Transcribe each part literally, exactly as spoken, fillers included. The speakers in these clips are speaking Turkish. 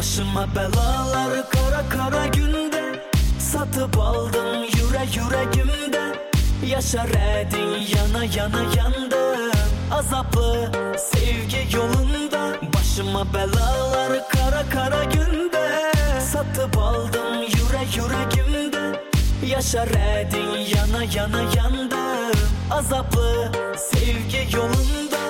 Başıma belalar kara kara günde, satıp aldım yüre yüreğimde. Yaşar edin yana yana yandım, azaplı sevgi yolunda. Başıma belalar kara kara günde, satıp aldım yüre yüreğimde. Yaşar edin yana yana yandım, azaplı sevgi yolunda.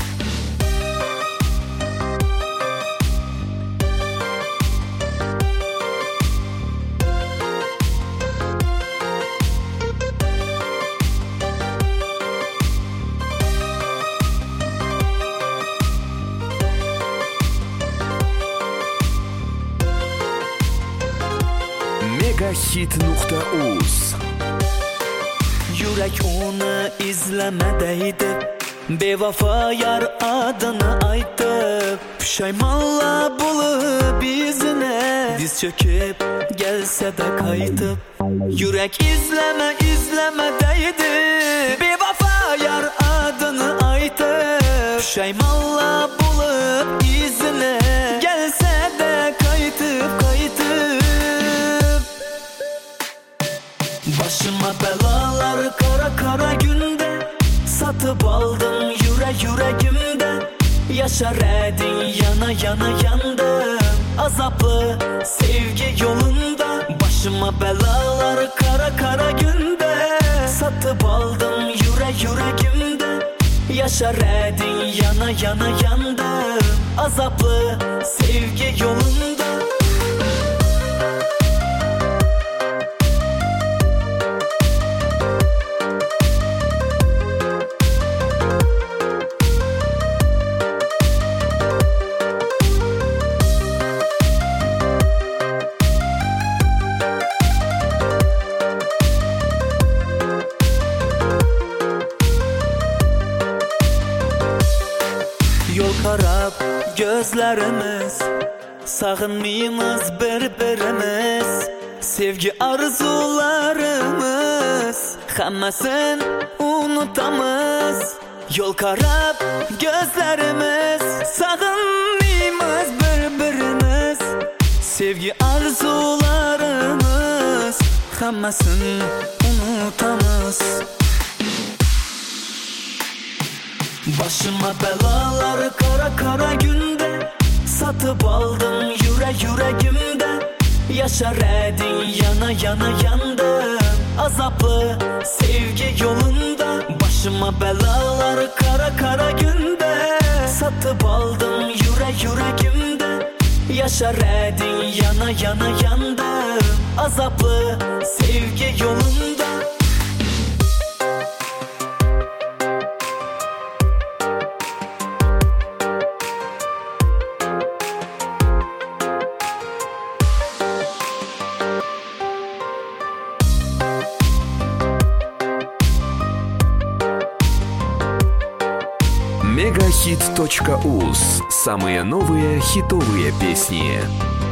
Megahit nokta uz. Yürek onu izlemedeydi, bevafa yar adını aytıp. Pişaymanla bulup izine, diz çöküp gelse de kaytıp. Yürek izleme izlemedeydi, bevafa yar adını aytıp. Pişaymanla bulup izine, gelse de kaytıp kaytıp. Başıma belalar kara kara günde, satıp aldım yüre yüreğimde. Yaşar edin yana yana yandım, azaplı sevgi yolunda. Başıma belalar kara kara günde, satıp aldım yüre yüreğimde. Yaşar edin yana yana yandım, azaplı sevgi yolunda. Yol karab gözlerimiz, sağınmayımız birbirimiz. Sevgi arzularımız, hammasın unutamız. Yol karab gözlerimiz, sağınmayımız birbirimiz. Sevgi arzularımız, hammasın unutamız. Başıma belalar kara kara günde, satıp aldım yüre yüreğimde. Yaşar edin yana yana yandım, azaplı sevgi yolunda. Başıma belalar kara kara günde, satıp aldım yüre yüreğimde. Yaşar edin yana yana yandım, azaplı sevgi yolunda. Megahit точка уз. Самые новые хитовые песни.